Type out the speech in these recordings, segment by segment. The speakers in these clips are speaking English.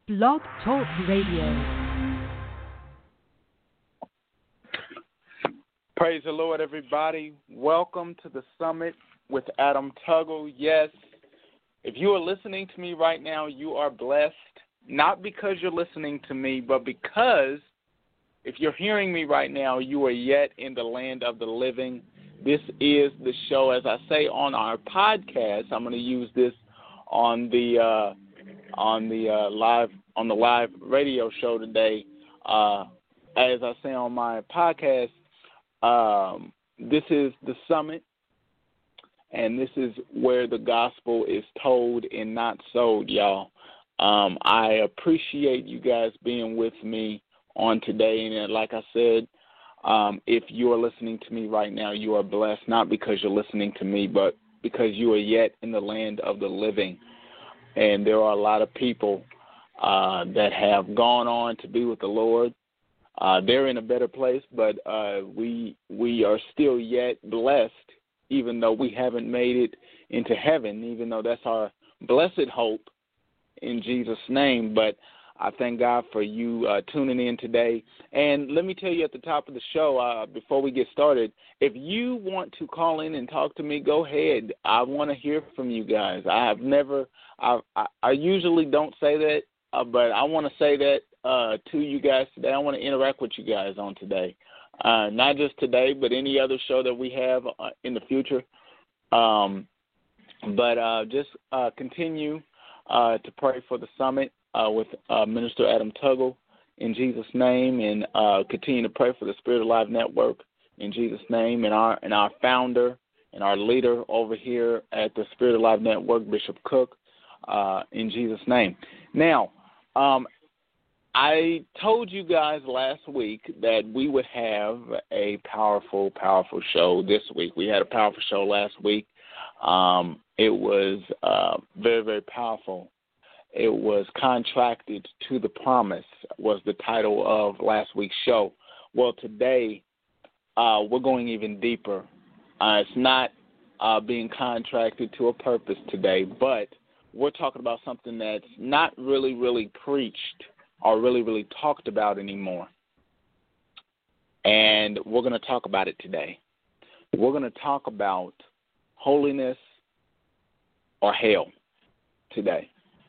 Blog Talk Radio. Praise the Lord, everybody. Welcome to the Summit with Adam Tuggle. Yes, if you are listening to me right now, you are blessed, not because you're listening to me, but because if you're hearing me right now, you are yet in the land of the living. This is the show, as I say on our podcast. I'm going to use this on the live radio show today. As I say on my podcast, this is the summit, and this is where the gospel is told and not sold, y'all. I appreciate you guys being with me on today, and like I said, if you are listening to me right now, you are blessed, not because you're listening to me, but because you are yet in the land of the living. And there are a lot of people that have gone on to be with the Lord. They're in a better place, but we are still yet blessed, even though we haven't made it into heaven, even though that's our blessed hope in Jesus' name. But I thank God for you tuning in today. And let me tell you at the top of the show, before we get started, if you want to call in and talk to me, go ahead. I want to hear from you guys. I usually don't say that, but I want to say that to you guys today. I want to interact with you guys on today. Not just today, but any other show that we have in the future. Just continue to pray for the summit with Minister Adam Tuggle in Jesus' name, and continue to pray for the Spirit Alive Network in Jesus' name, and our founder and our leader over here at the Spirit Alive Network, Bishop Cook, in Jesus' name. Now, I told you guys last week that we would have a powerful, powerful show this week. We had a powerful show last week. It was very, very powerful. It was Contracted to the Promise was the title of last week's show. Well, today we're going even deeper. It's not being contracted to a purpose today, but we're talking about something that's not really, really preached or really, really talked about anymore. And we're going to talk about it today. We're going to talk about holiness or hell today.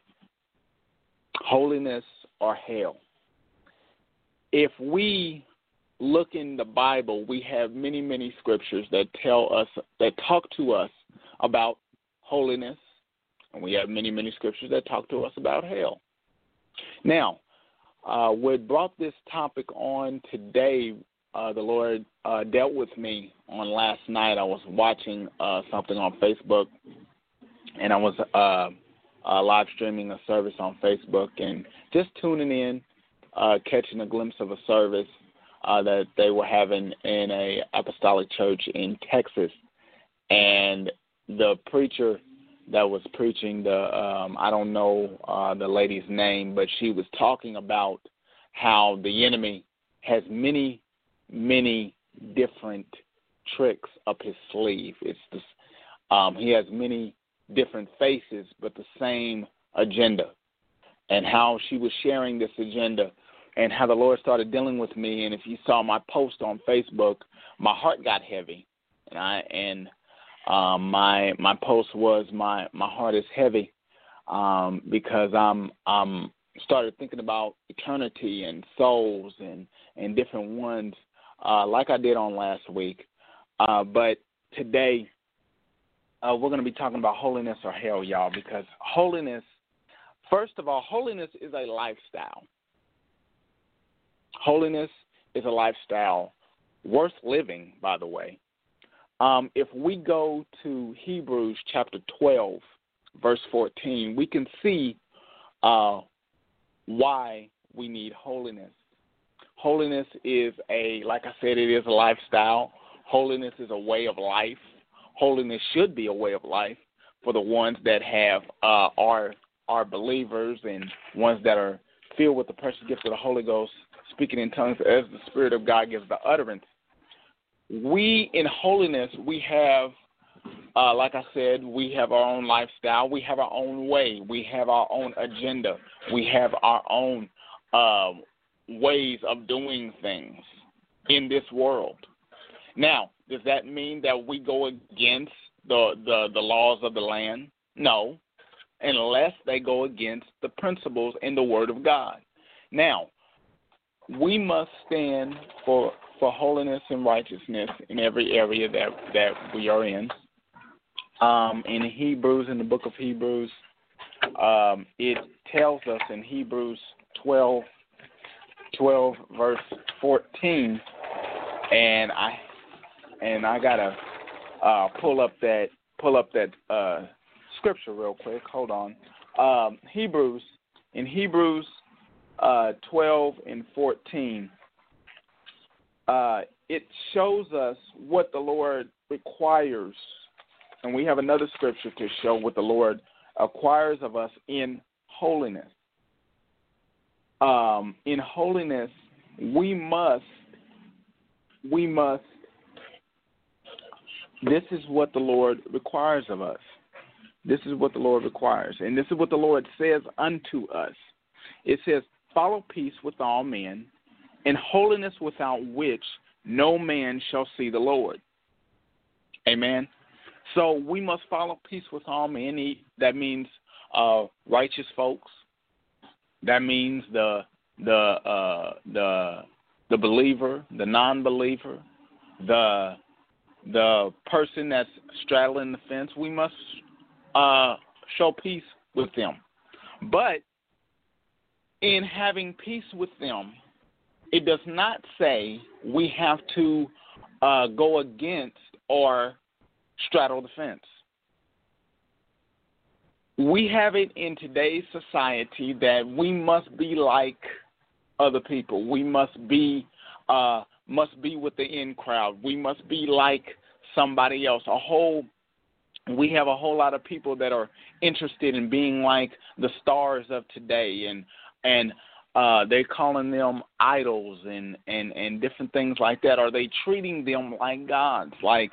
Holiness or hell. If we look in the Bible, we have many, many scriptures that talk to us about holiness, and we have many, many scriptures that talk to us about hell. Now, what brought this topic on today, the Lord dealt with me on last night. I was watching something on Facebook, and I was live streaming a service on Facebook and just tuning in, catching a glimpse of a service that they were having in a apostolic church in Texas. And the preacher that was preaching, I don't know the lady's name, but she was talking about how the enemy has many, many different tricks up his sleeve. It's this, he has many different faces, but the same agenda, and how she was sharing this agenda, and how the Lord started dealing with me. And if you saw my post on Facebook, my heart got heavy, and my post was my heart is heavy because I'm started thinking about eternity and souls and different ones like I did on last week, but today. We're going to be talking about holiness or hell, y'all, because holiness, first of all, holiness is a lifestyle. Holiness is a lifestyle worth living, by the way. If we go to Hebrews chapter 12, verse 14, we can see why we need holiness. Holiness is like I said, it is a lifestyle. Holiness is a way of life. Holiness should be a way of life for the ones that have are believers and ones that are filled with the precious gift of the Holy Ghost, speaking in tongues as the Spirit of God gives the utterance. We, in holiness, we have like I said, we have our own lifestyle. We have our own way. We have our own agenda. We have our own ways of doing things in this world. Now, does that mean that we go against the laws of the land? No, unless they go against the principles in the Word of God. Now, we must stand for holiness and righteousness in every area that we are in. In Hebrews, in the book of Hebrews, it tells us in Hebrews 12 verse 14, and I gotta pull up that scripture real quick. Hold on. In Hebrews 12 and 14, it shows us what the Lord requires. And we have another scripture to show what the Lord requires of us in holiness. In holiness, we must, this is what the Lord requires of us. This is what the Lord requires. And this is what the Lord says unto us. It says, follow peace with all men, and holiness without which no man shall see the Lord. Amen. So we must follow peace with all men. That means righteous folks. That means the believer, the non-believer, the person that's straddling the fence. We must show peace with them. But in having peace with them, it does not say we have to go against or straddle the fence. We have it in today's society that we must be like other people. We must be with the in crowd. We must be like somebody else. We have a whole lot of people that are interested in being like the stars of today, and they're calling them idols and different things like that. Are they treating them like gods, like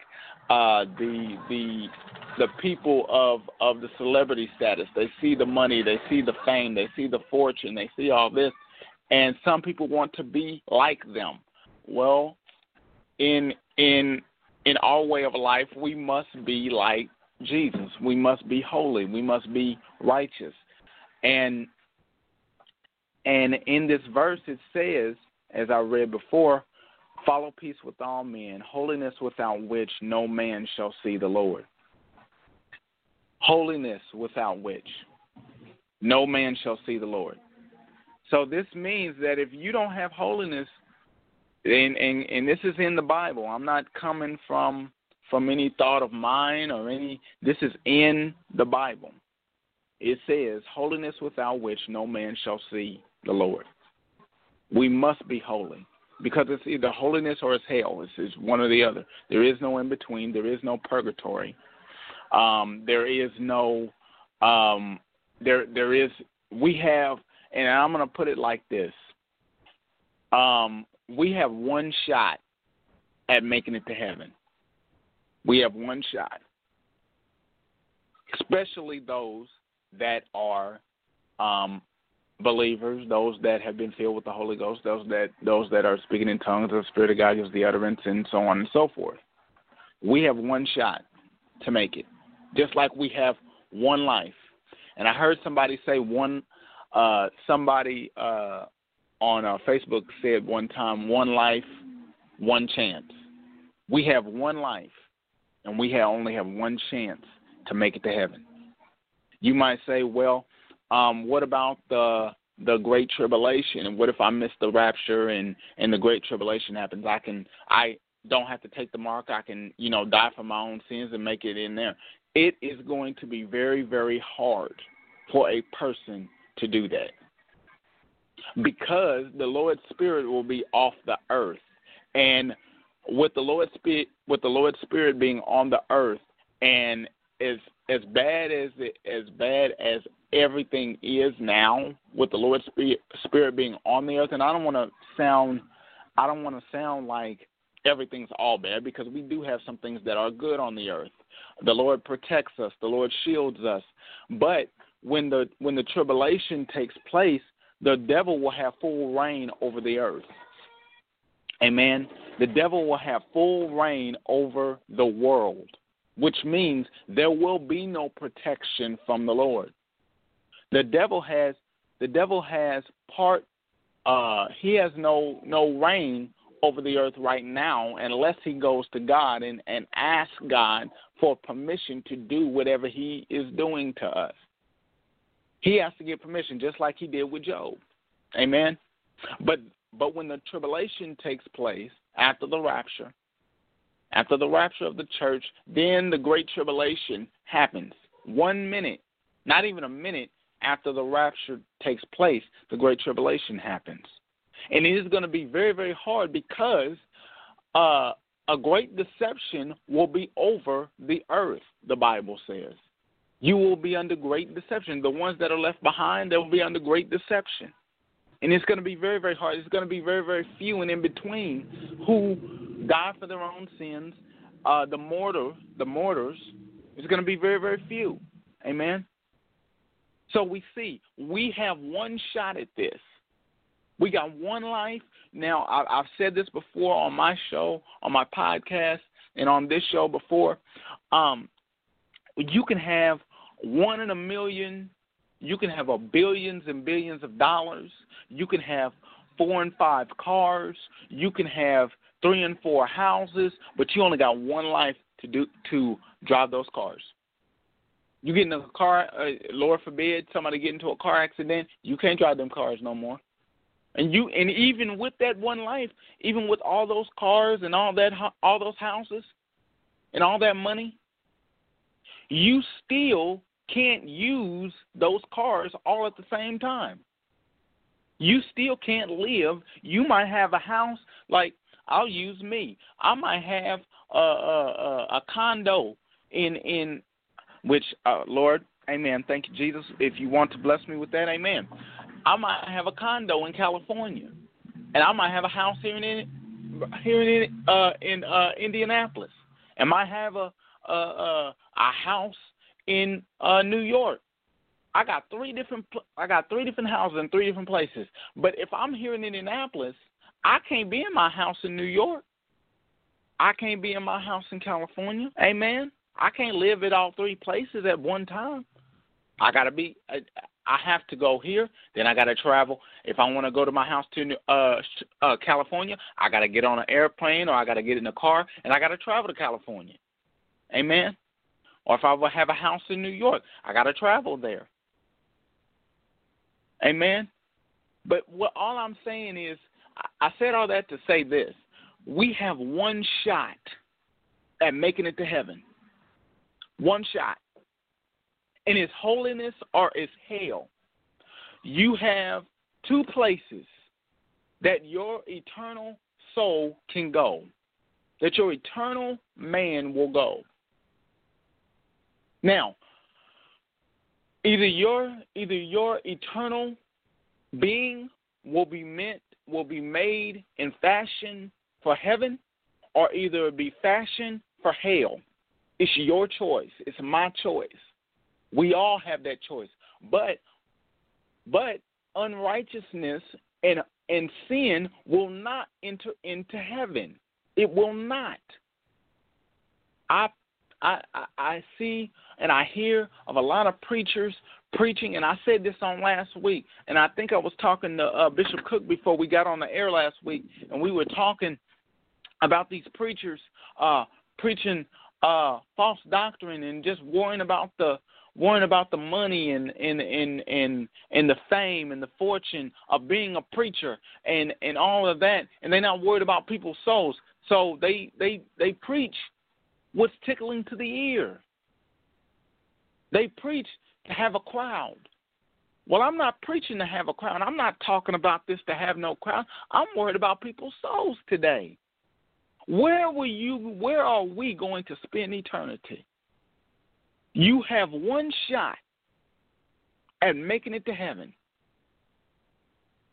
the people of the celebrity status? They see the money, they see the fame, they see the fortune, they see all this, and some people want to be like them. Well, in our way of life, we must be like Jesus. We must be holy. We must be righteous. And in this verse it says, as I read before, follow peace with all men, holiness without which no man shall see the Lord. Holiness without which no man shall see the Lord. So this means that if you don't have holiness, and this is in the Bible, I'm not coming from any thought of mine or this is in the Bible. It says, holiness without which no man shall see the Lord. We must be holy, because it's either holiness or it's hell. It's one or the other. There is no in between. There is no purgatory. There is no. There is. We have, and I'm going to put it like this. We have one shot at making it to heaven. We have one shot, especially those that are believers, those that have been filled with the Holy Ghost, those that are speaking in tongues, the Spirit of God gives the utterance, and so on and so forth. We have one shot to make it, just like we have one life. And I heard somebody say somebody on Facebook said one time, one life, one chance. We have one life, and we only have one chance to make it to heaven. You might say, well, what about the Great Tribulation? And what if I miss the rapture and the Great Tribulation happens? I don't have to take the mark. I can, die for my own sins and make it in there. It is going to be very, very hard for a person to do that, because the Lord's Spirit will be off the earth. And with the Lord's Spirit being on the earth, and as bad as everything is now, with the Lord's Spirit being on the earth, and I don't want to sound like everything's all bad, because we do have some things that are good on the earth. The Lord protects us. The Lord shields us. But when the tribulation takes place, the devil will have full reign over the earth. Amen. The devil will have full reign over the world, which means there will be no protection from the Lord. The devil has he has no reign over the earth right now unless he goes to God and asks God for permission to do whatever he is doing to us. He has to get permission, just like he did with Job. Amen. But when the tribulation takes place after the rapture of the church, then the great tribulation happens. 1 minute, not even a minute after the rapture takes place, the great tribulation happens. And it is going to be very, very hard because a great deception will be over the earth, the Bible says. You will be under great deception. The ones that are left behind, they will be under great deception. And it's going to be very, very hard. It's going to be very, very few and in between who die for their own sins. The martyrs, it's going to be very, very few. Amen? So we see, we have one shot at this. We got one life. Now, I've said this before on my show, on my podcast, and on this show before. You can have 1 in a million. You can have billions and billions of dollars. You can have 4 and 5 cars. You can have 3 and 4 houses, but you only got one life to drive those cars. You get in a car, Lord forbid, somebody get into a car accident, you can't drive them cars no more. And even with that one life, even with all those cars and all those houses and all that money, you still can't use those cars all at the same time. You still can't live. You might have a house, like I'll use me. I might have a condo in which, Lord, amen, thank you, Jesus. If you want to bless me with that, amen. I might have a condo in California, and I might have a house here in Indianapolis, and might have a house in New York. I got three different houses in 3 different places. But if I'm here in Indianapolis, I can't be in my house in New York. I can't be in my house in California. Amen. I can't live at all 3 places at one time. I have to go here, then I got to travel. If I want to go to my house to California, I got to get on an airplane or I got to get in a car, and I got to travel to California. Amen? Or if I have a house in New York, I got to travel there. Amen? But all I'm saying is, I said all that to say this. We have one shot at making it to heaven. One shot. And it's holiness or it's hell. You have 2 places that your eternal soul can go, that your eternal man will go. Now, either your eternal being will be made in fashion for heaven, or either it be fashioned for hell. It's your choice. It's my choice. We all have that choice. But unrighteousness and sin will not enter into heaven. It will not. I see and I hear of a lot of preachers preaching, and I said this on last week, and I think I was talking to Bishop Cook before we got on the air last week, and we were talking about these preachers preaching false doctrine and just worrying about the money and the fame and the fortune of being a preacher and all of that, and they're not worried about people's souls. So they preach what's tickling to the ear. They preach to have a crowd. Well, I'm not preaching to have a crowd. I'm not talking about this to have no crowd. I'm worried about people's souls today. Where are we going to spend eternity? You have one shot at making it to heaven.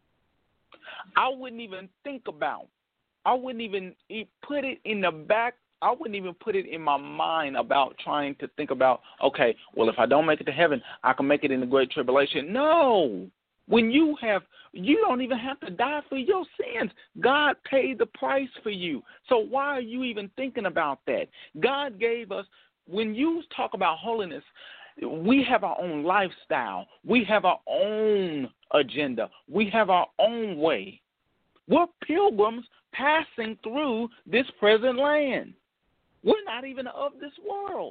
I wouldn't even put it in the back I wouldn't even put it in my mind about trying to think about, okay, well, if I don't make it to heaven, I can make it in the Great Tribulation. No. When you don't even have to die for your sins. God paid the price for you. So why are you even thinking about that? God gave us, when you talk about holiness, we have our own lifestyle. We have our own agenda. We have our own way. We're pilgrims passing through this present land. We're not even of this world.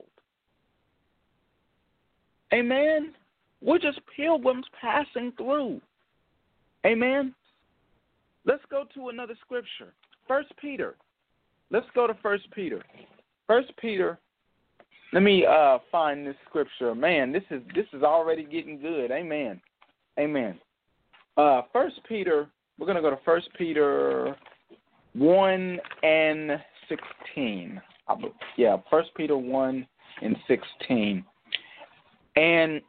Amen? We're just pilgrims passing through. Amen? Let's go to another scripture. 1 Peter. Let's go to 1 Peter. 1 Peter. Let me find this scripture. Man, this is already getting good. Amen. Amen. 1 Peter, we're going to go to 1 Peter 1 and 16. 1 Peter 1 and 16. And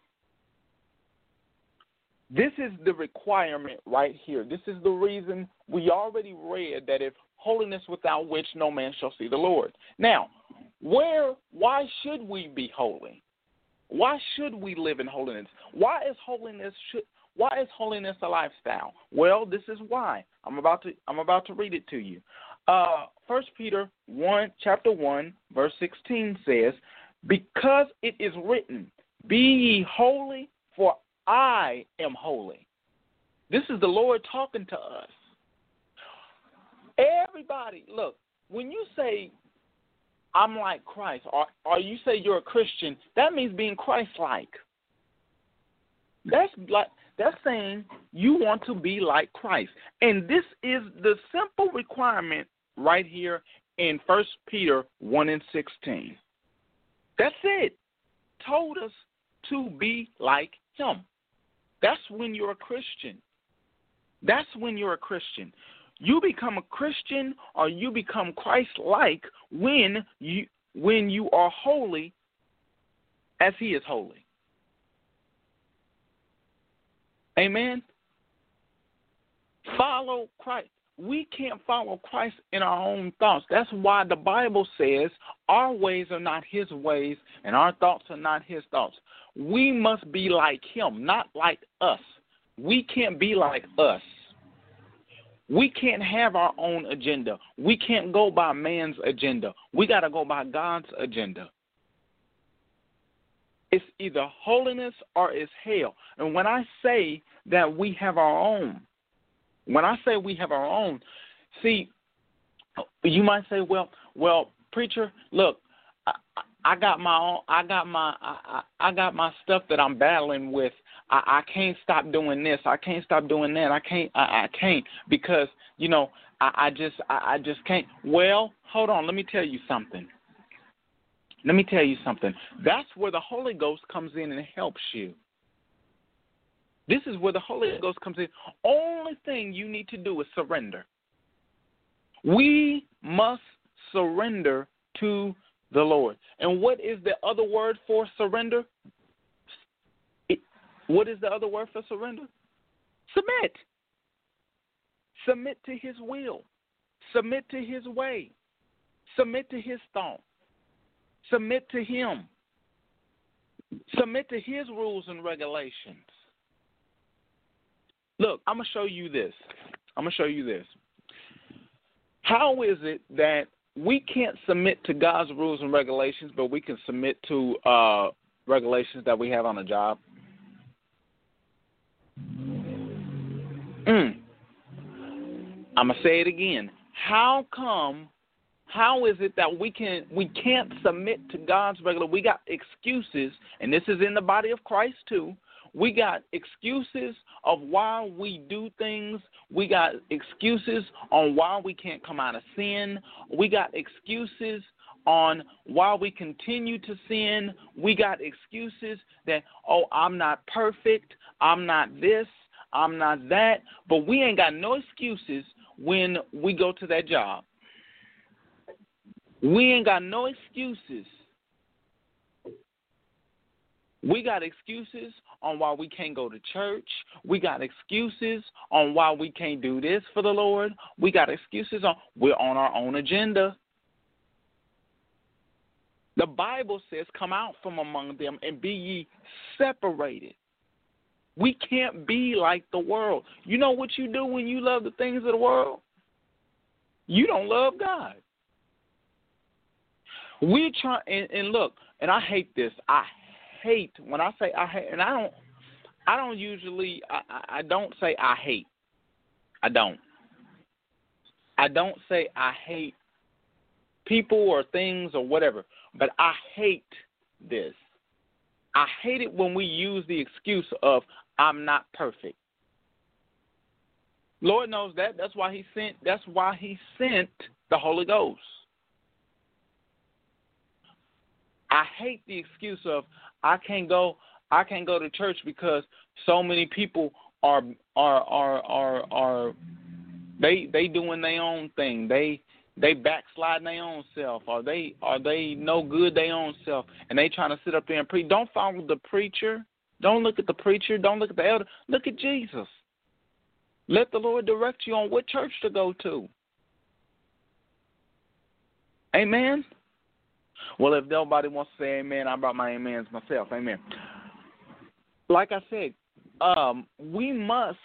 this is the requirement right here. This is the reason we already read that if holiness without which no man shall see the Lord. Now, why should we be holy? Why should we live in holiness? Why is holiness a lifestyle? Well, this is why. I'm about to read it to you. 1 Peter 1, chapter 1, verse 16 says, because it is written, be ye holy, for I am holy. This is the Lord talking to us. Everybody, look, when you say, I'm like Christ, or you say you're a Christian, that means being Christ-like. That's saying you want to be like Christ. And this is the simple requirement right here in 1 Peter 1 and 16. That's it. Told us to be like him. That's when you're a Christian. That's when you're a Christian. You become a Christian or you become Christ-like when you are holy as he is holy. Amen? Follow Christ. We can't follow Christ in our own thoughts. That's why the Bible says our ways are not his ways and our thoughts are not his thoughts. We must be like him, not like us. We can't be like us. We can't have our own agenda. We can't go by man's agenda. We got to go by God's agenda. It's either holiness or it's hell. And when I say that we have our own, see, you might say, well, preacher, look, I got my own. I got my stuff that I'm battling with. I can't stop doing this. I can't stop doing that. I can't because I just can't. Well, hold on. Let me tell you something. That's where the Holy Ghost comes in and helps you. This is where the Holy Ghost comes in. Only thing you need to do is surrender. We must surrender to the Lord. And what is the other word for surrender? What is the other word for surrender? Submit. Submit to his will. Submit to his way. Submit to his thought. Submit to him. Submit to his rules and regulations. Look, I'm going to show you this. How is it that we can't submit to God's rules and regulations, but we can submit to regulations that we have on a job? I'm going to say it again. How is it that we can't submit to God's regular? We got excuses, and this is in the body of Christ too. We got excuses of why we do things. We got excuses on why we can't come out of sin. We got excuses on why we continue to sin. We got excuses that, I'm not perfect. I'm not this. I'm not that. But we ain't got no excuses when we go to that job. We ain't got no excuses. We got excuses on why we can't go to church. We got excuses on why we can't do this for the Lord. We got excuses we're on our own agenda. The Bible says, come out from among them and be ye separated. We can't be like the world. You know what you do when you love the things of the world? You don't love God. We try, and look, and I hate this. I hate, when I say I hate, and I don't usually, I don't say I hate. I don't say I hate people or things or whatever, but I hate this. I hate it when we use the excuse of I'm not perfect. Lord knows that. That's why he sent the Holy Ghost. I hate the excuse of I can't go to church because so many people are they doing their own thing. They backsliding their own self. Are they no good their own self, and they trying to sit up there and preach. Don't follow the preacher. Don't look at the preacher. Don't look at the elder. Look at Jesus. Let the Lord direct you on what church to go to. Amen. Well, if nobody wants to say amen, I brought my amens myself. Amen. Like I said, we must,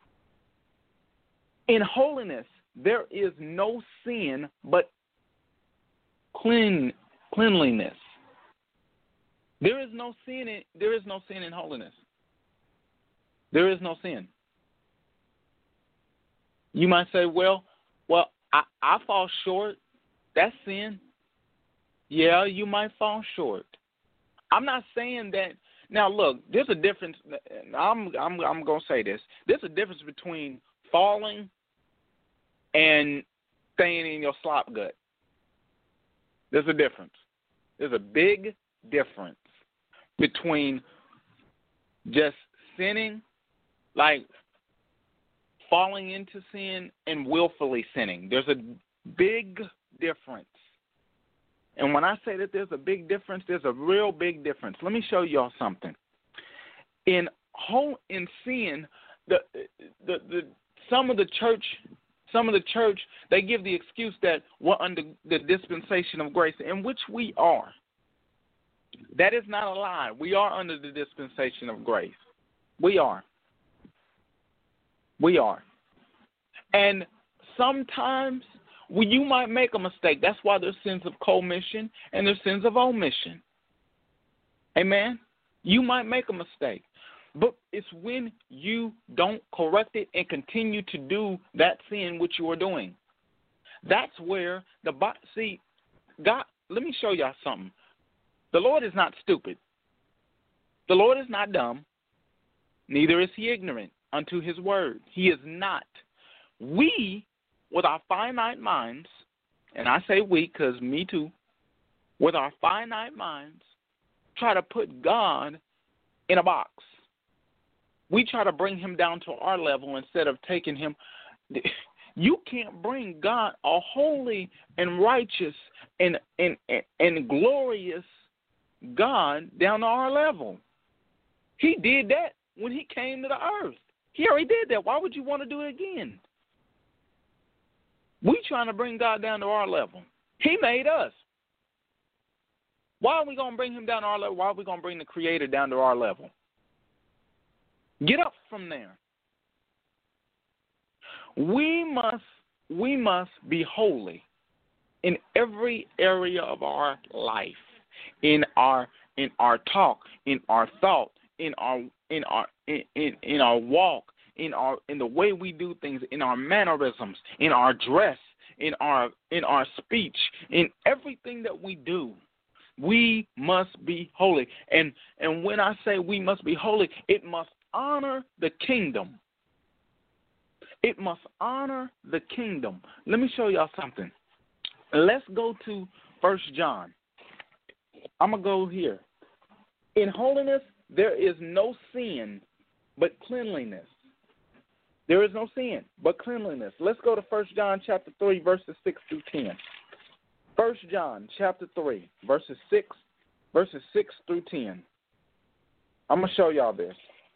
in holiness, there is no sin but cleanliness. There is no sin in holiness. There is no sin. You might say, well, I fall short. That's sin. Yeah, you might fall short. I'm not saying that. Now, look, there's a difference. I'm going to say this. There's a difference between falling and staying in your slop gut. There's a difference. There's a big difference between just sinning, like falling into sin, and willfully sinning. There's a big difference. And when I say that there's a big difference, there's a real big difference. Let me show y'all something. In sin, some of the church, they give the excuse that we're under the dispensation of grace, in which we are. That is not a lie. We are under the dispensation of grace. We are. And sometimes you might make a mistake. That's why there's sins of commission and there's sins of omission. Amen? You might make a mistake. But it's when you don't correct it and continue to do that sin which you are doing. That's where God, let me show y'all something. The Lord is not stupid. The Lord is not dumb. Neither is he ignorant unto his word. He is not. We, with our finite minds, and I say we because me too, with our finite minds, try to put God in a box. We try to bring him down to our level instead of taking him. You can't bring God, a holy and righteous and glorious God, down to our level. He did that when he came to the earth. He already did that. Why would you want to do it again? We trying to bring God down to our level. He made us. Why are we going to bring him down to our level? Why are we going to bring the Creator down to our level? Get up from there. We must be holy in every area of our life, in our talk, in our thought, in our walk, in the way we do things, in our mannerisms, in our dress, in our speech, in everything that we do. We must be holy. And when I say we must be holy, it must honor the kingdom. It must honor the kingdom. Let me show y'all something. Let's go to 1 John. I'm going to go here. In holiness, there is no sin but cleanliness. There is no sin but cleanliness. Let's go to 1 John chapter 3, verses 6 through 10. 1 John chapter 3, verses 6 through 10. I'm going to show y'all this.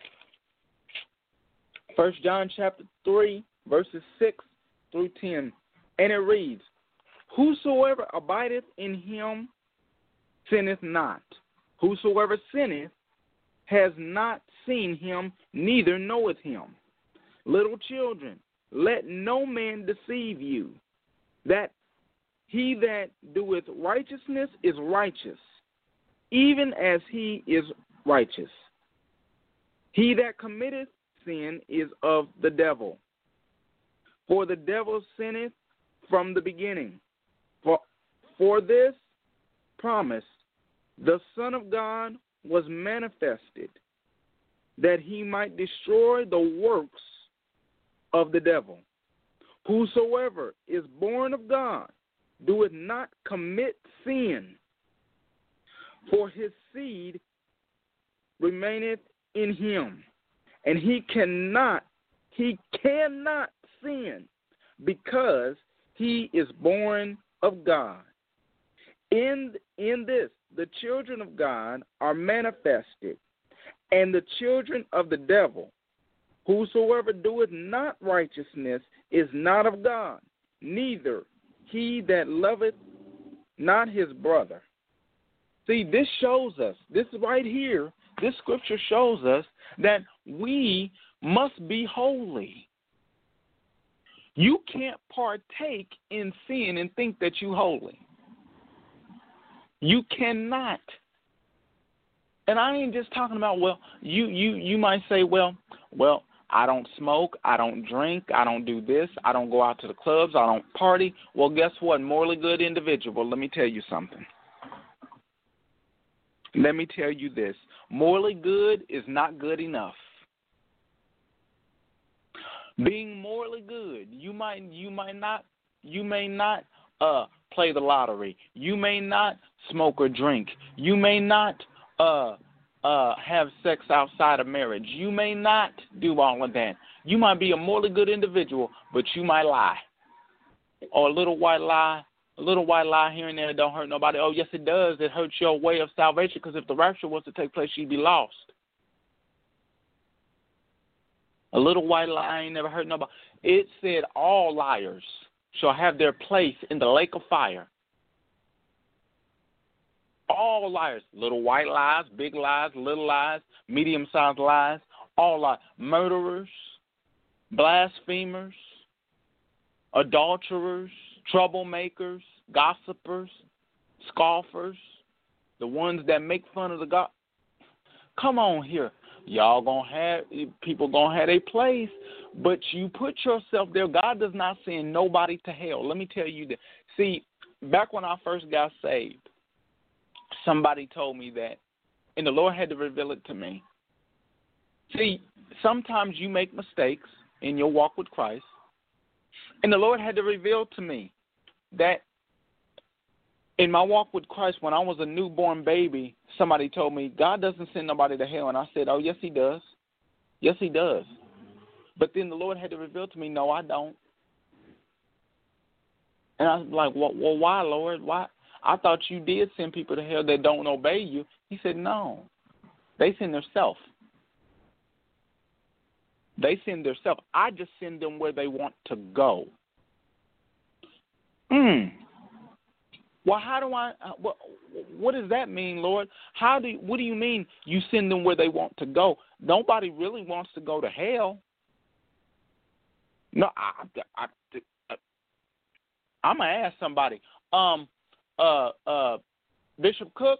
1 John chapter 3, verses 6 through 10. And it reads, Whosoever abideth in him sinneth not. Whosoever sinneth has not seen him, neither knoweth him. Little children, let no man deceive you, that he that doeth righteousness is righteous, even as he is righteous. He that committeth sin is of the devil, for the devil sinneth from the beginning. For this promise the Son of God was manifested, that he might destroy the works of the devil. Whosoever is born of God doeth not commit sin, for his seed remaineth in him, and he cannot sin, because he is born of God. In this the children of God are manifested, and the children of the devil. Whosoever doeth not righteousness is not of God, neither he that loveth not his brother. See, this shows us, this right here, this scripture shows us that we must be holy. You can't partake in sin and think that you're holy. You cannot. And I ain't just talking about, well, you might say, well, I don't smoke, I don't drink, I don't do this, I don't go out to the clubs, I don't party. Well, guess what? Morally good individual, let me tell you something. Let me tell you this. Morally good is not good enough. Being morally good, you may not play the lottery. You may not smoke or drink. You may not have sex outside of marriage. You may not do all of that. You might be a morally good individual, but you might lie. Or a little white lie here and there don't hurt nobody. Oh, yes, it does. It hurts your way of salvation, because if the rapture was to take place, you'd be lost. A little white lie ain't never hurt nobody. It said all liars shall have their place in the lake of fire. All liars, little white lies, big lies, little lies, medium-sized lies, all lies. Murderers, blasphemers, adulterers, troublemakers, gossipers, scoffers, the ones that make fun of the God. Come on here. People gonna have a place, but you put yourself there. God does not send nobody to hell. Let me tell you that. See, back when I first got saved, somebody told me that, and the Lord had to reveal it to me. See, sometimes you make mistakes in your walk with Christ, and the Lord had to reveal to me that in my walk with Christ, when I was a newborn baby, somebody told me, God doesn't send nobody to hell. And I said, oh, yes, he does. Yes, he does. But then the Lord had to reveal to me, no, I don't. And I was like, well, why, Lord? Why? I thought you did send people to hell that don't obey you. He said, no. They send themselves. They send themselves. I just send them where they want to go. Well, how do I? What does that mean, Lord? What do you mean you send them where they want to go? Nobody really wants to go to hell. No, I'm gonna ask somebody. Bishop Cook.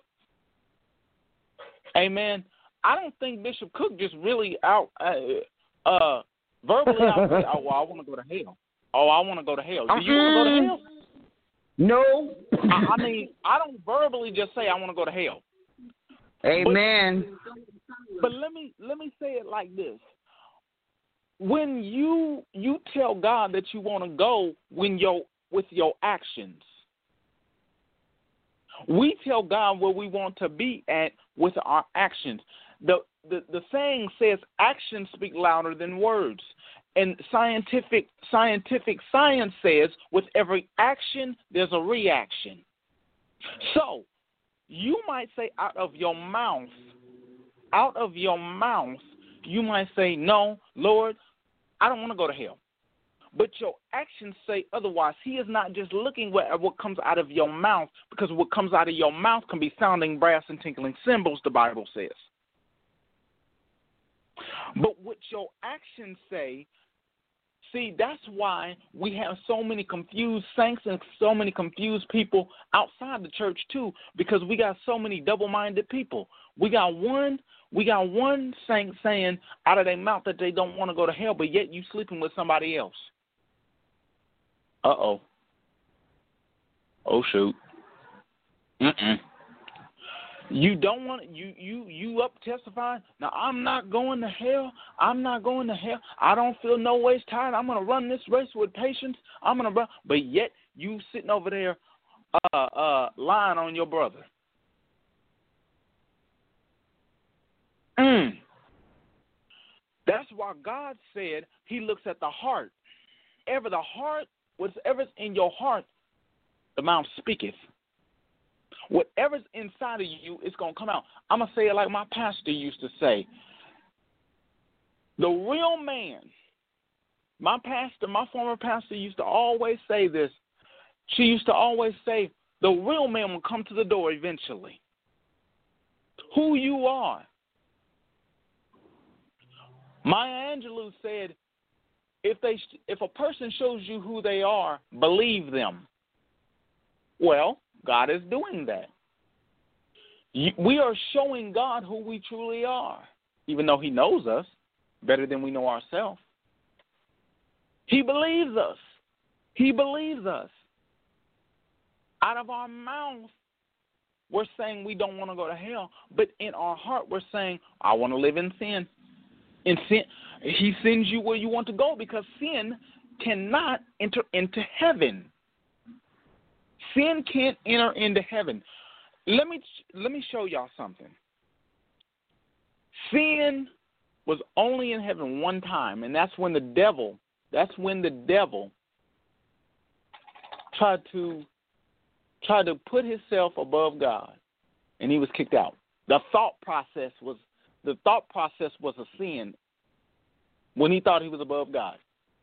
Amen. I don't think Bishop Cook just really verbally out say, oh, well, I want to go to hell. Oh, I want to go to hell. Do you want to go to hell? No. I mean, I don't verbally just say I want to go to hell. Amen. But let me say it like this. When you tell God that you want to go with your actions, we tell God where we want to be at with our actions. The saying says actions speak louder than words. And scientific science says with every action, there's a reaction. So you might say out of your mouth, you might say, no, Lord, I don't want to go to hell. but your actions say otherwise. He is not just looking at what comes out of your mouth, because what comes out of your mouth can be sounding brass and tinkling cymbals, the Bible says. But what your actions say, see, that's why we have so many confused saints and so many confused people outside the church too, because we got so many double-minded people. We got one saint saying out of their mouth that they don't want to go to hell, but yet you sleeping with somebody else. Uh-oh. Oh, shoot. You don't want you up testifying. Now, I'm not going to hell. I'm not going to hell. I don't feel no ways tired. I'm going to run this race with patience. I'm going to run. But yet you sitting over there lying on your brother. That's why God said he looks at the heart. Whatever's in your heart, the mouth speaketh. Whatever's inside of you is going to come out. I'm going to say it like my pastor used to say. The real man, my former pastor used to always say this. She used to always say, the real man will come to the door eventually. Who you are. Maya Angelou said, if a person shows you who they are, believe them. Well, God is doing that. We are showing God who we truly are, even though he knows us better than we know ourselves. He believes us. He believes us. Out of our mouth, we're saying we don't want to go to hell, but in our heart, we're saying, I want to live in sin. In sin, he sends you where you want to go, because sin cannot enter into heaven. Sin can't enter into heaven. Let me show y'all something. Sin was only in heaven one time, and that's when the devil tried to put himself above God, and he was kicked out. The thought process was a sin when he thought he was above God.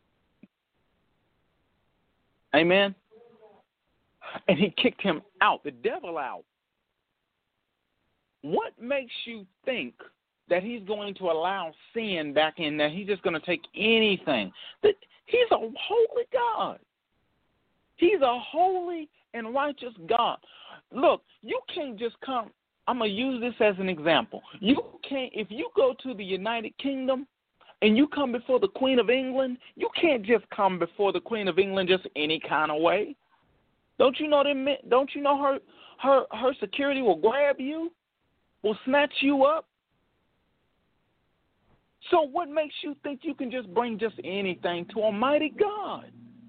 Amen. And he kicked him out, the devil out. What makes you think that he's going to allow sin back in, that he's just going to take anything? That he's a holy God. He's a holy and righteous God. Look, you can't just come. I'm going to use this as an example. You can't, if you go to the United Kingdom and you come before the Queen of England, you can't just come before the Queen of England just any kind of way. Don't you know her security will grab you, will snatch you up? So what makes you think you can just bring just anything to Almighty God?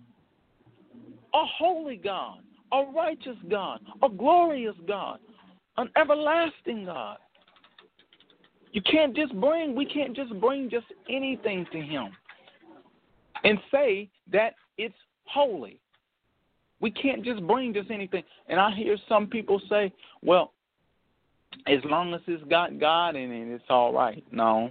A holy God, a righteous God, a glorious God, an everlasting God. We can't just bring just anything to him and say that it's holy. We can't just bring just anything. And I hear some people say, well, as long as it's got God in it, it's all right. No,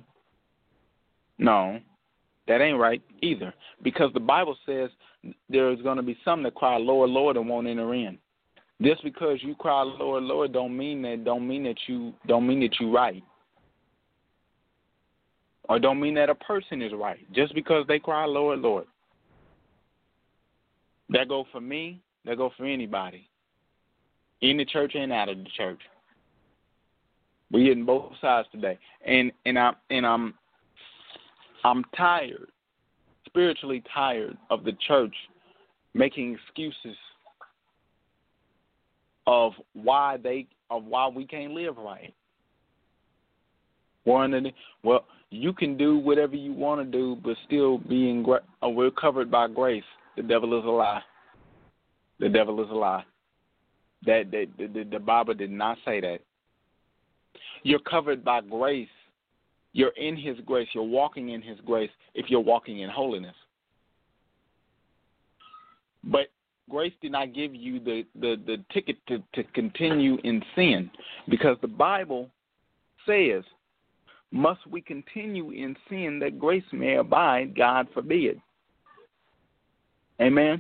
that ain't right either. Because the Bible says there's going to be some that cry, Lord, Lord, and won't enter in. Just because you cry, Lord, Lord, don't mean that you right. Or don't mean that a person is right. Just because they cry, Lord, Lord. That go for me. That go for anybody, in the church and out of the church. We're getting both sides today, and I'm tired, spiritually tired of the church making excuses of why we can't live right. Well, you can do whatever you want to do, but still we're covered by grace. The devil is a lie. The devil is a lie. The Bible did not say that. You're covered by grace. You're in his grace. You're walking in his grace if you're walking in holiness. But grace did not give you the ticket to continue in sin, because the Bible says, must we continue in sin that grace may abide? God forbid. Amen.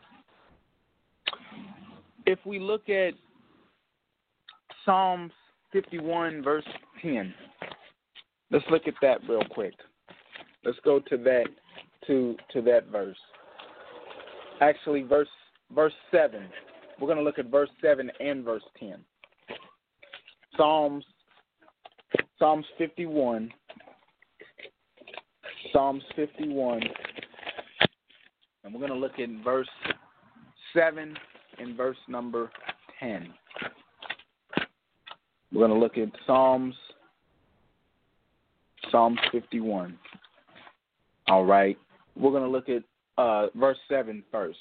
If we look at Psalms 51, verse 10, let's look at that real quick. Let's go to that verse. Actually, verse 7. We're going to look at verse 7 and verse 10. Psalms 51. Psalms 51. And we're going to look at verse 7 and verse number 10. We're going to look at Psalms 51. All right. We're going to look at verse 7 first.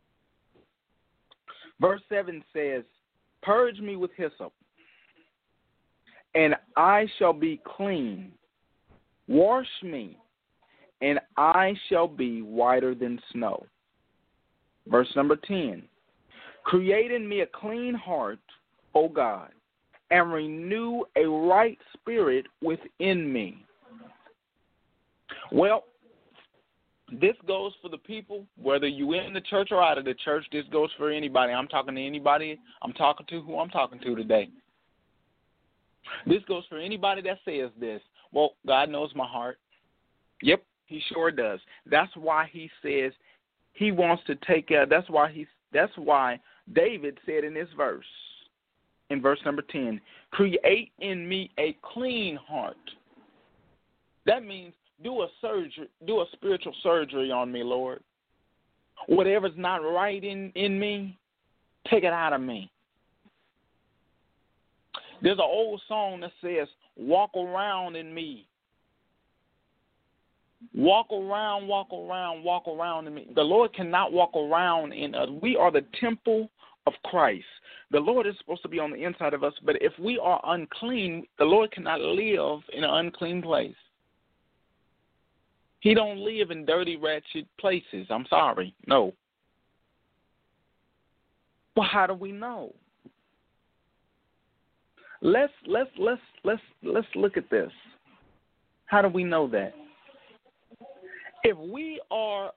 Verse 7 says, "Purge me with hyssop, and I shall be clean. Wash me, and I shall be whiter than snow." Verse number 10, "Create in me a clean heart, O God, and renew a right spirit within me." Well, this goes for the people, whether you're in the church or out of the church. This goes for anybody. I'm talking to anybody. I'm talking to who I'm talking to today. This goes for anybody that says this. Well, God knows my heart. Yep, he sure does. That's why he says he wants to take care. That's why David said in this verse, in verse number 10, "Create in me a clean heart." That means do a spiritual surgery on me, Lord. Whatever's not right in me, take it out of me. There's an old song that says, "Walk around in me. Walk around, walk around, walk around in me." The Lord cannot walk around in us. We are the temple of Christ. The Lord is supposed to be on the inside of us, but if we are unclean, the Lord cannot live in an unclean place. He don't live in dirty, wretched places. I'm sorry. No. Well, how do we know? Let's look at this. How do we know that? If we are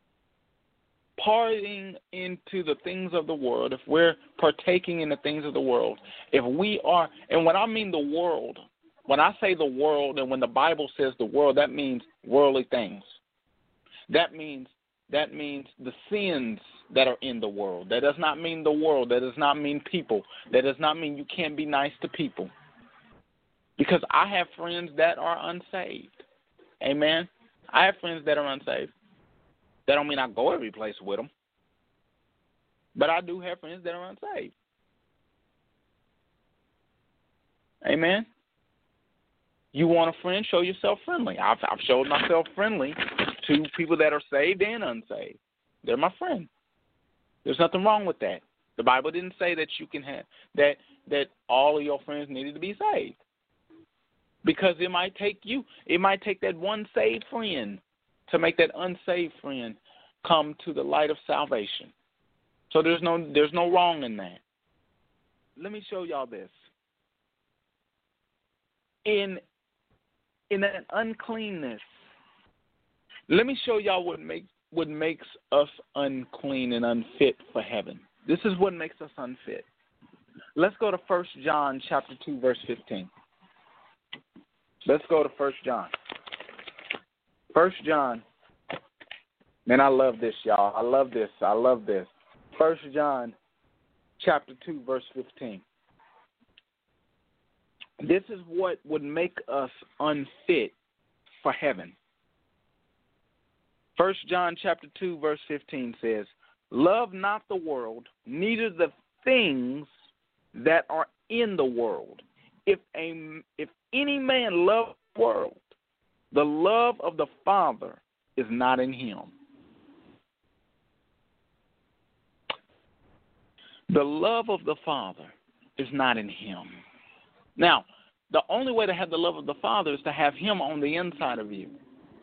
parting into the things of the world, if we're partaking in the things of the world, if we are, and when I mean the world, when I say the world and when the Bible says the world, that means worldly things. That means the sins that are in the world. That does not mean the world. That does not mean people. That does not mean you can't be nice to people. Because I have friends that are unsaved. Amen? I have friends that are unsaved. That don't mean I go every place with them. But I do have friends that are unsaved. Amen? You want a friend, show yourself friendly. I've showed myself friendly to people that are saved and unsaved. They're my friend. There's nothing wrong with that. The Bible didn't say that you can have that all of your friends needed to be saved. Because it might take that one saved friend to make that unsaved friend come to the light of salvation. So there's no wrong in that. Let me show y'all this. In that uncleanness, let me show y'all what makes us unclean and unfit for heaven. This is what makes us unfit. Let's go to 1 John chapter 2, verse 15. Let's go to 1 John. 1 John. Man, I love this, y'all. I love this. 1 John chapter 2, verse 15. This is what would make us unfit for heaven. 1 John chapter 2, verse 15 says, "Love not the world, neither the things that are in the world. If any man love the world, the love of the Father is not in him." The love of the Father is not in him. Now, the only way to have the love of the Father is to have him on the inside of you.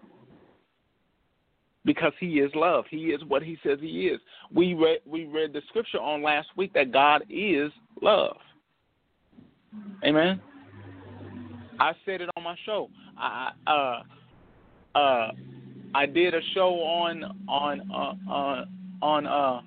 Because he is love. He is what he says he is. We read the scripture on last week that God is love. Amen? I said it on my show. I I did a show on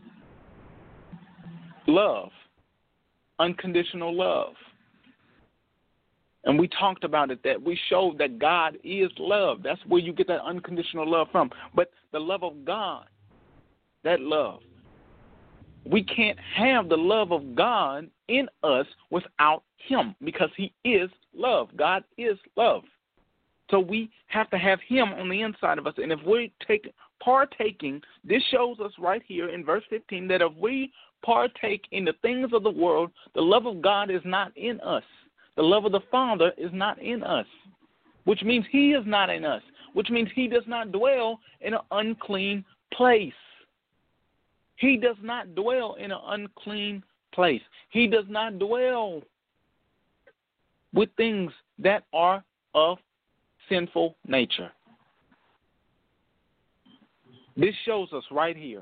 love, unconditional love. And we talked about it, that we showed that God is love. That's where you get that unconditional love from. But the love of God, that love, we can't have the love of God in us without Him, because He is love. God is love. So we have to have Him on the inside of us. And if we're partaking, this shows us right here in verse 15 that if we partake in the things of the world, the love of God is not in us. The love of the Father is not in us, which means He is not in us, which means He does not dwell in an unclean place. He does not dwell in an unclean place. He does not dwell with things that are of sinful nature. This shows us right here.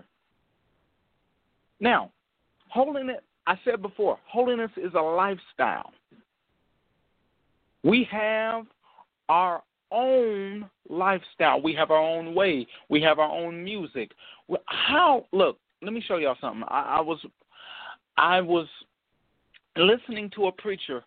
Now, holiness, I said before, holiness is a lifestyle. We have our own lifestyle. We have our own way. We have our own music. Look, let me show y'all something. I was listening to a preacher,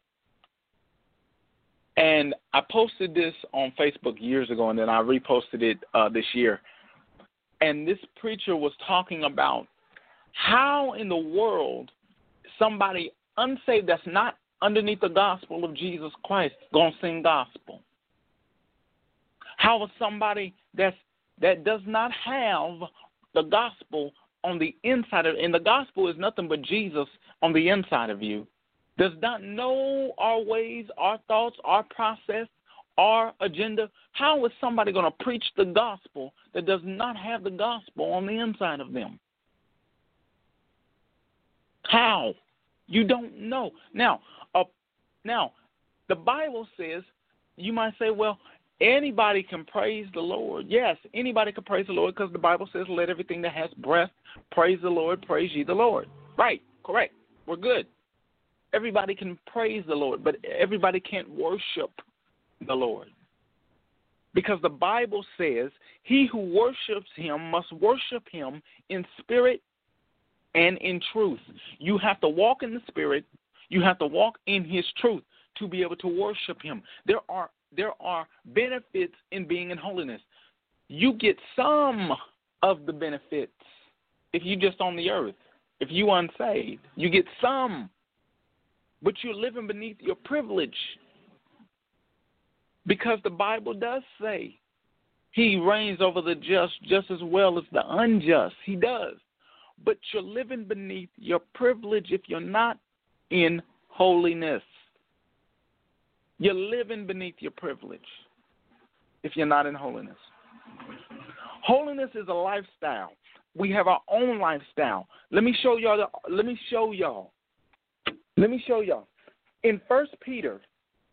and I posted this on Facebook years ago, and then I reposted it this year. And this preacher was talking about how in the world somebody unsaved that's not underneath the gospel of Jesus Christ going to sing gospel. How is somebody that does not have the gospel on the inside of, and the gospel is nothing but Jesus on the inside of you, does not know our ways, our thoughts, our process, our agenda, how is somebody going to preach the gospel that does not have the gospel on the inside of them? How? You don't know. Now, the Bible says, you might say, well, anybody can praise the Lord. Yes, anybody can praise the Lord, because the Bible says, let everything that has breath praise the Lord, praise ye the Lord. Right, correct. We're good. Everybody can praise the Lord, but everybody can't worship the Lord. Because the Bible says, he who worships Him must worship Him in spirit and in truth. You have to walk in the Spirit. You have to walk in His truth to be able to worship Him. There are benefits in being in holiness. You get some of the benefits if you're just on the earth. If you're unsaved, you get some. But you're living beneath your privilege. Because the Bible does say He reigns over the just as well as the unjust. He does. But you're living beneath your privilege if you're not in holiness. You're living beneath your privilege if you're not in holiness. Holiness is a lifestyle. We have our own lifestyle. Let me show y'all. In 1 Peter,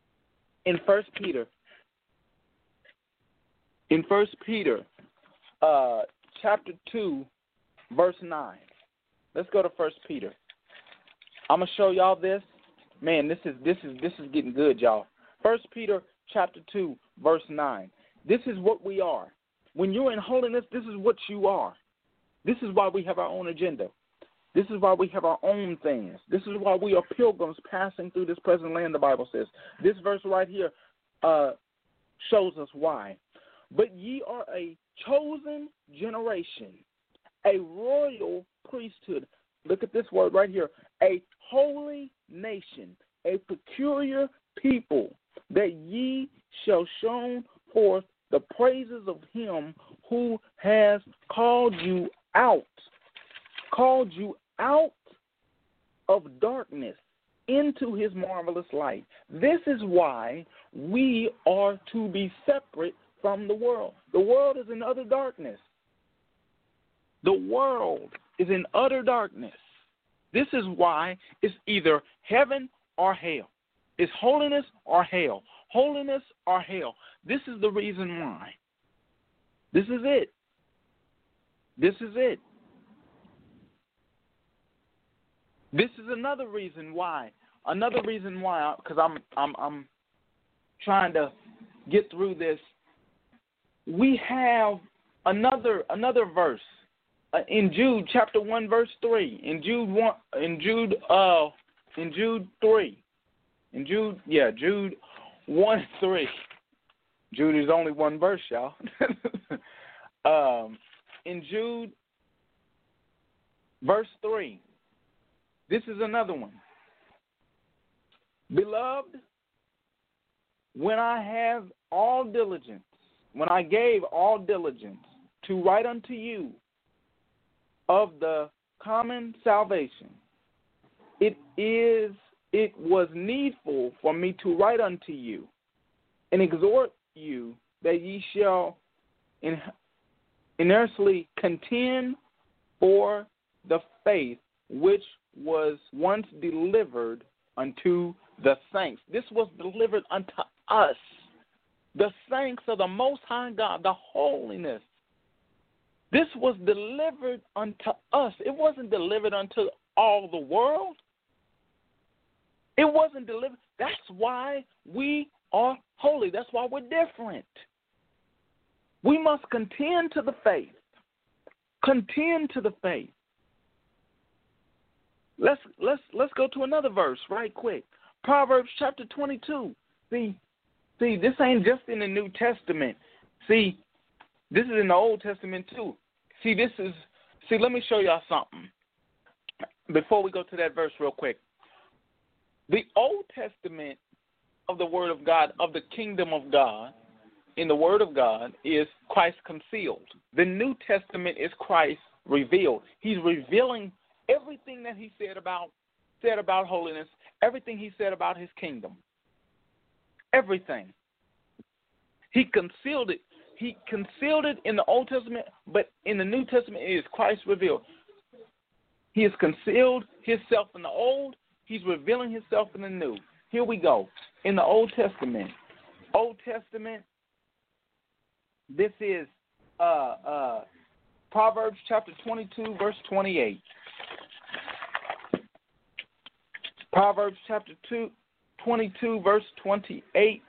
chapter 2, verse 9. Let's go to 1 Peter. I'm gonna show y'all this. Man, this is getting good, y'all. 1 Peter chapter 2, verse 9. This is what we are. When you're in holiness, this is what you are. This is why we have our own agenda. This is why we have our own things. This is why we are pilgrims passing through this present land, the Bible says. This verse right here shows us why. But ye are a chosen generation, a royal priesthood. Look at this word right here. A holy nation, a peculiar people, that ye shall show forth the praises of Him who has called you out of darkness into His marvelous light. This is why we are to be separate from the world. The world is in utter darkness. The world is in utter darkness. This is why it's either heaven or hell. It's holiness or hell. Holiness or hell. This is the reason why. This is it. This is it. This is another reason why. Another reason why, because I'm trying to get through this. We have another verse in Jude chapter 1 verse 3. In Jude 1:3. Jude is only one verse, y'all. In Jude verse 3. This is another one. Beloved, when I gave all diligence to write unto you of the common salvation, it was needful for me to write unto you and exhort you that ye shall earnestly contend for the faith which was once delivered unto the saints. This was delivered unto us, the saints of the Most High God, the holiness. This was delivered unto us. It wasn't delivered unto all the world. It wasn't delivered. That's why we are holy. That's why we're different. We must contend to the faith. Contend to the faith. Let's go to another verse right quick. Proverbs chapter 22. See, this ain't just in the New Testament. See, this is in the Old Testament too. Let me show y'all something before we go to that verse real quick. The Old Testament of the Word of God, of the kingdom of God, in the Word of God, is Christ concealed. The New Testament is Christ revealed. He's revealing everything that he said about holiness, everything he said about his kingdom. Everything. He concealed it. He concealed it in the Old Testament, but in the New Testament it is Christ revealed. He has concealed himself in the Old. He's revealing himself in the New. Here we go. In the Old Testament, this is Proverbs chapter 22, verse 28. Proverbs chapter 22, verse 28.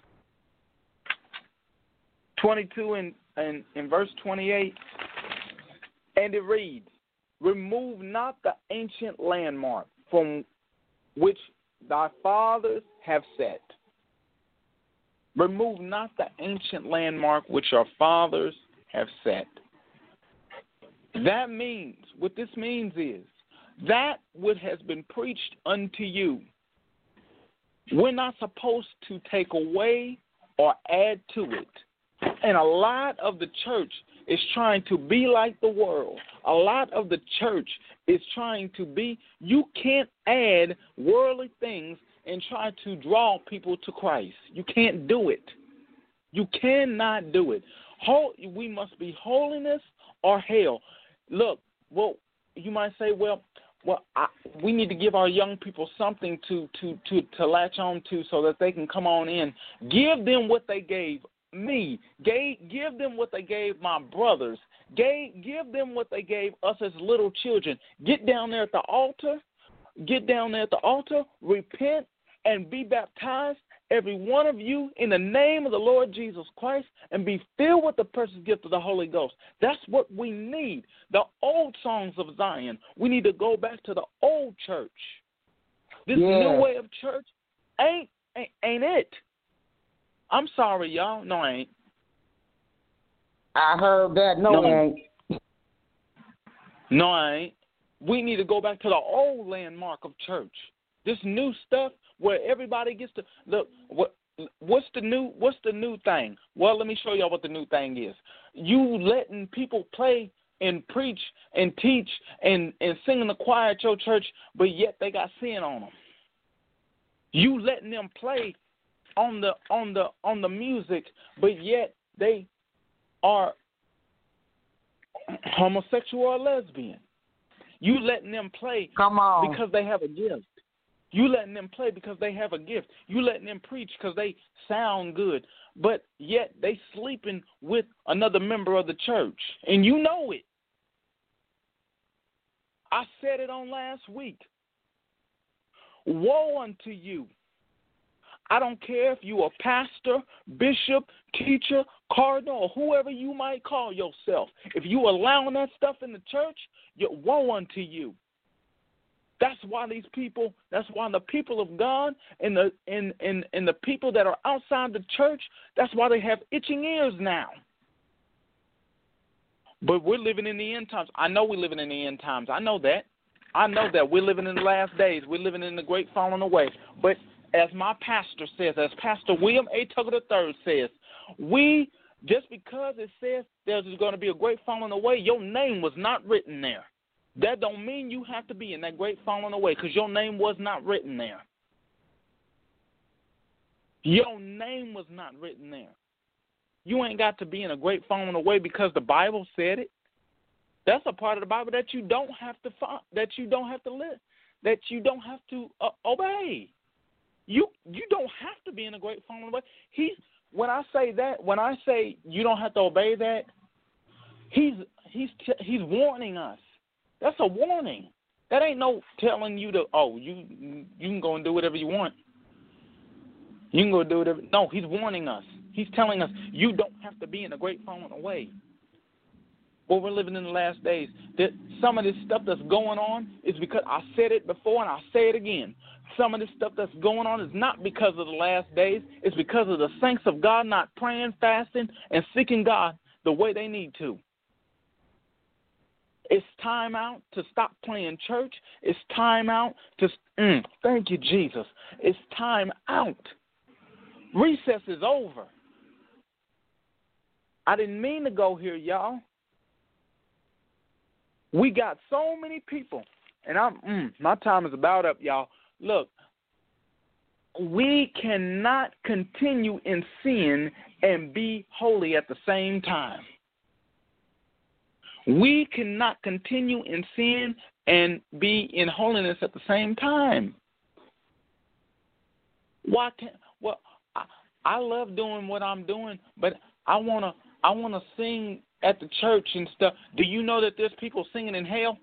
22 and verse 28. And it reads, remove not the ancient landmark from which thy fathers have set. Remove not the ancient landmark which our fathers have set. That means, what this means is, that which has been preached unto you, we're not supposed to take away or add to it. And a lot of the church is trying to be like the world. A lot of the church is trying to be, you can't add worldly things and try to draw people to Christ. You can't do it. You cannot do it. We must be holiness or hell. Look, well, you might say, we need to give our young people something to latch on to so that they can come on in. Give them what they gave me. Give them what they gave my brothers. Give them what they gave us as little children. Get down there at the altar. Repent and be baptized, every one of you, in the name of the Lord Jesus Christ, and be filled with the precious gift of the Holy Ghost. That's what we need. The old songs of Zion. We need to go back to the old church. This new way of church ain't it. I'm sorry, y'all. No, I ain't. I heard that. No, I ain't. No, I ain't. We need to go back to the old landmark of church. This new stuff where everybody gets to look. What's the new thing? Well, let me show y'all what the new thing is. You letting people play and preach and teach and sing in the choir at your church, but yet they got sin on them. You letting them play on the music, but yet they are homosexual or lesbian. You letting them play because they have a gift. You letting them play because they have a gift. You letting them preach because they sound good, but yet they sleeping with another member of the church, and you know it. I said it on last week. Woe unto you. I don't care if you're a pastor, bishop, teacher, cardinal, or whoever you might call yourself. If you allowing that stuff in the church, woe unto you. That's why the people of God and the people that are outside the church, that's why they have itching ears now. But we're living in the end times. I know we're living in the end times. I know that. We're living in the last days. We're living in the great falling away. But as my pastor says, as Pastor William A. Tugger III says, just because it says there's going to be a great falling away, your name was not written there. That don't mean you have to be in that great falling away because your name was not written there. Your name was not written there. You ain't got to be in a great falling away because the Bible said it. That's a part of the Bible that you don't have to live, that you don't have to obey. You don't have to be in a great falling away. When I say you don't have to obey that, he's warning us. That's a warning. That ain't no telling you to you can go and do whatever you want. You can go do whatever. No, he's warning us. He's telling us you don't have to be in a great falling away. Well, we're living in the last days. That some of this stuff that's going on is because I said it before and I'll say it again. Some of this stuff that's going on is not because of the last days. It's because of the saints of God not praying, fasting, and seeking God the way they need to. It's time out to stop playing church. It's time out to, thank you, Jesus. It's time out. Recess is over. I didn't mean to go here, y'all. We got so many people, and my time is about up, y'all. Look, we cannot continue in sin and be holy at the same time. We cannot continue in sin and be in holiness at the same time. Why can't? Well, I love doing what I'm doing, but I wanna sing at the church and stuff. Do you know that there's people singing in hell?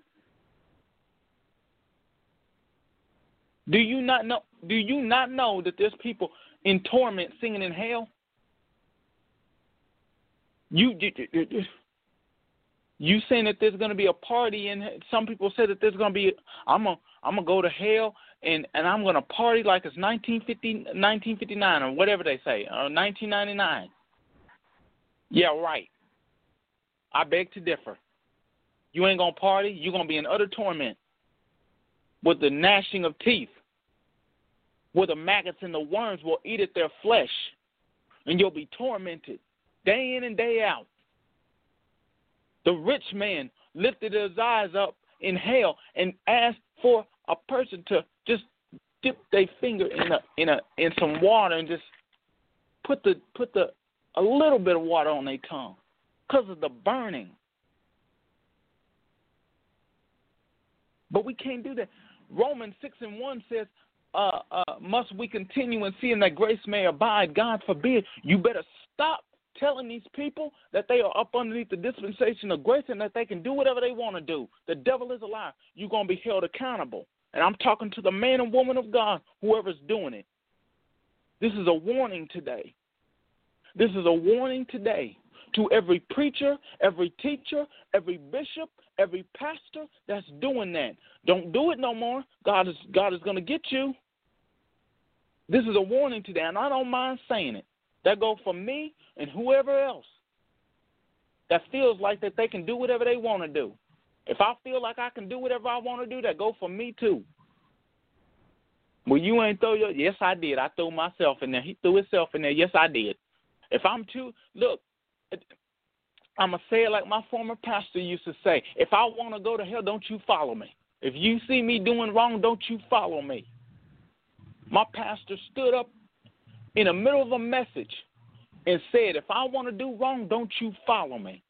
Do you not know that there's people in torment singing in hell? You saying that there's going to be a party, and some people say that there's going to be, I'm gonna go to hell and I'm going to party like it's 1959 or whatever they say, or 1999. Yeah, right. I beg to differ. You ain't going to party. You're going to be in utter torment with the gnashing of teeth, where the maggots and the worms will eat at their flesh, and you'll be tormented day in and day out. The rich man lifted his eyes up in hell and asked for a person to just dip their finger in some water and just put a little bit of water on their tongue because of the burning. But we can't do that. Romans 6:1 says, must we continue in sin that grace may abide? God forbid. You better stop telling these people that they are up underneath the dispensation of grace and that they can do whatever they want to do. The devil is a liar. You're going to be held accountable. And I'm talking to the man and woman of God, whoever's doing it. This is a warning today. This is a warning today to every preacher, every teacher, every bishop, every pastor that's doing that. Don't do it no more. God is going to get you. This is a warning today, and I don't mind saying it. That goes for me and whoever else that feels like that they can do whatever they want to do. If I feel like I can do whatever I want to do, that goes for me too. Well, you ain't throw your... Yes, I did. I threw myself in there. He threw himself in there. Yes, I did. If I'm too... Look, I'm going to say it like my former pastor used to say. If I want to go to hell, don't you follow me. If you see me doing wrong, don't you follow me. My pastor stood up in the middle of a message and said, if I want to do wrong, don't you follow me.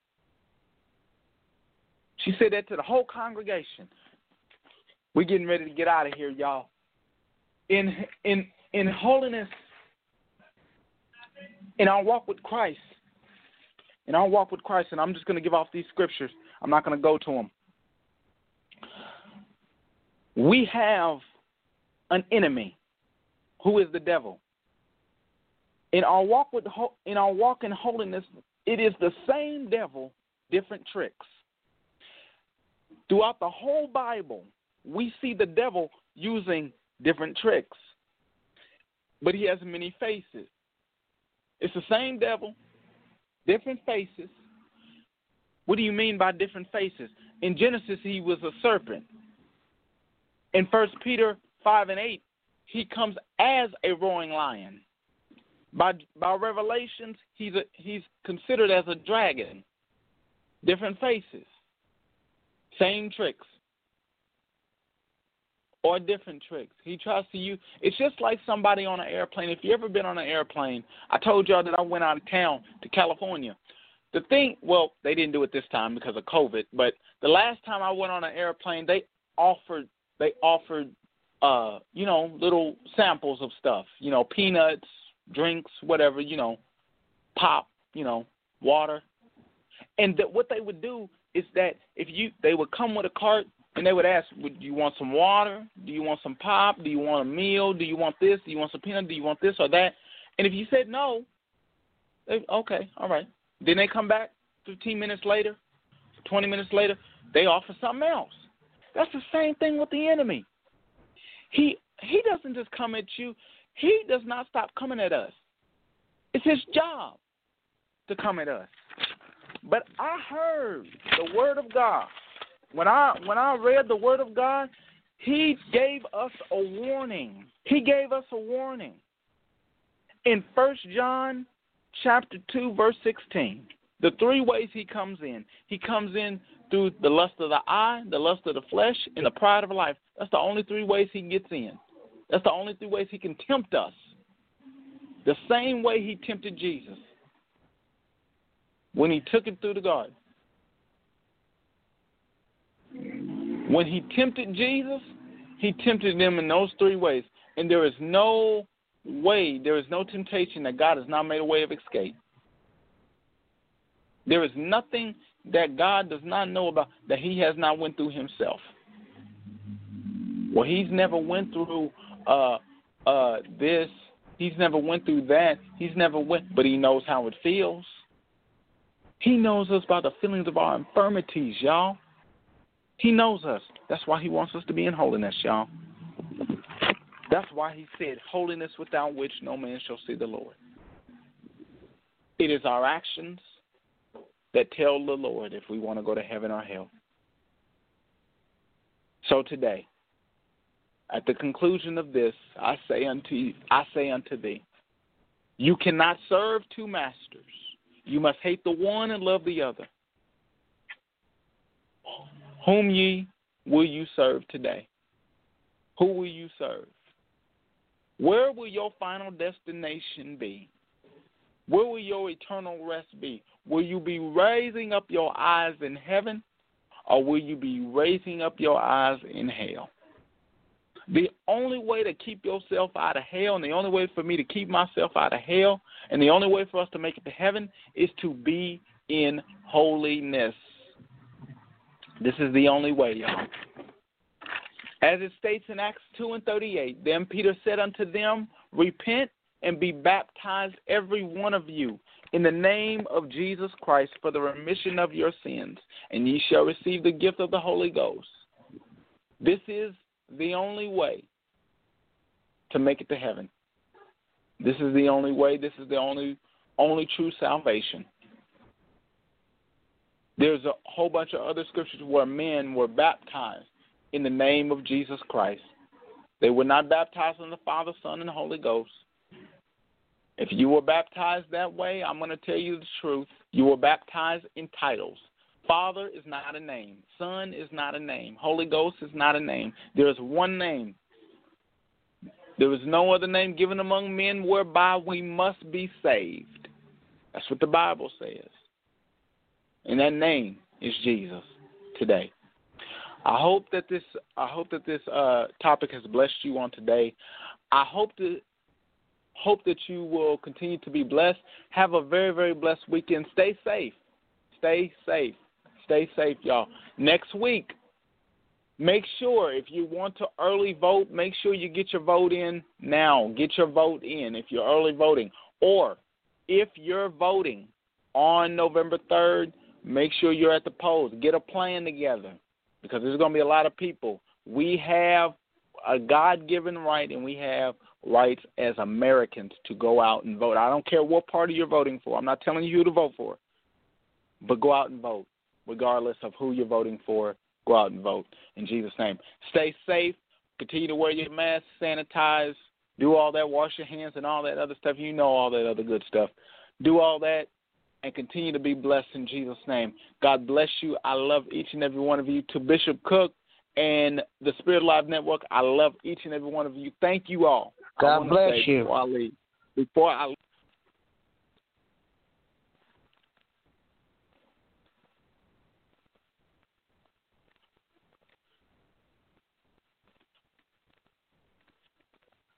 She said that to the whole congregation. We're getting ready to get out of here, y'all. In holiness, in our walk with Christ, and I'm just going to give off these scriptures. I'm not going to go to them. We have an enemy who is the devil. In our walk in holiness, it is the same devil, different tricks. Throughout the whole Bible, we see the devil using different tricks, but he has many faces. It's the same devil, different faces. What do you mean by different faces? In Genesis, he was a serpent. In 1 Peter 5:8, he comes as a roaring lion. By Revelations, he's considered as a dragon. Different faces, same tricks, or different tricks. He tries to use. It's just like somebody on an airplane. If you ever been on an airplane, I told y'all that I went out of town to California. The thing, well, they didn't do it this time because of COVID, but the last time I went on an airplane, they offered little samples of stuff, peanuts, drinks, whatever, pop, water. And what they would do is that they would come with a cart and they would ask, do you want some water? Do you want some pop? Do you want a meal? Do you want this? Do you want some peanut? Do you want this or that? And if you said no, okay, all right. Then they come back 15 minutes later, 20 minutes later, they offer something else. That's the same thing with the enemy. He doesn't just come at you. He does not stop coming at us. It's his job to come at us. But I heard the word of God. When I read the word of God, he gave us a warning. He gave us a warning. In 1 John chapter 2, verse 16, the three ways he comes in. He comes in through the lust of the eye, the lust of the flesh, and the pride of life. That's the only three ways he gets in. That's the only three ways he can tempt us. The same way he tempted Jesus when he took him through the garden. When he tempted Jesus, he tempted them in those three ways. And there is no temptation that God has not made a way of escape. There is nothing that God does not know about that he has not went through himself. Well, he's never went through this. He's never went through that. But he knows how it feels. He knows us by the feelings of our infirmities, y'all. He knows us. That's why he wants us to be in holiness, y'all. That's why he said, holiness without which no man shall see the Lord. It is our actions that tell the Lord if we want to go to heaven or hell. So today, at the conclusion of this, I say unto thee, you cannot serve two masters. You must hate the one and love the other. Whom ye will you serve today? Who will you serve? Where will your final destination be? Where will your eternal rest be? Will you be raising up your eyes in heaven, or will you be raising up your eyes in hell? The only way to keep yourself out of hell, and the only way for me to keep myself out of hell, and the only way for us to make it to heaven is to be in holiness. This is the only way, y'all. As it states in Acts 2:38, then Peter said unto them, repent and be baptized every one of you in the name of Jesus Christ for the remission of your sins, and ye shall receive the gift of the Holy Ghost. This is the only way to make it to heaven. This is the only way. This is the only true salvation. There's a whole bunch of other scriptures where men were baptized in the name of Jesus Christ. They were not baptized in the Father, Son, and the Holy Ghost. If you were baptized that way, I'm going to tell you the truth. You were baptized in titles. Father is not a name. Son is not a name. Holy Ghost is not a name. There is one name. There is no other name given among men whereby we must be saved. That's what the Bible says. And that name is Jesus today. I hope that this topic has blessed you on today. I hope that you will continue to be blessed. Have a very, very blessed weekend. Stay safe. Stay safe. Stay safe, y'all. Next week, make sure if you want to early vote, make sure you get your vote in now. Get your vote in if you're early voting. Or if you're voting on November 3rd, make sure you're at the polls. Get a plan together because there's going to be a lot of people. We have a God-given right, and we have rights as Americans to go out and vote. I don't care what party you're voting for. I'm not telling you who to vote for, but go out and vote. Regardless of who you're voting for, go out and vote in Jesus' name. Stay safe. Continue to wear your mask, sanitize, do all that, wash your hands and all that other stuff. You know all that other good stuff. Do all that and continue to be blessed in Jesus' name. God bless you. I love each and every one of you. To Bishop Cook and the Spirit Live Network, I love each and every one of you. Thank you all. God bless you. Before I leave,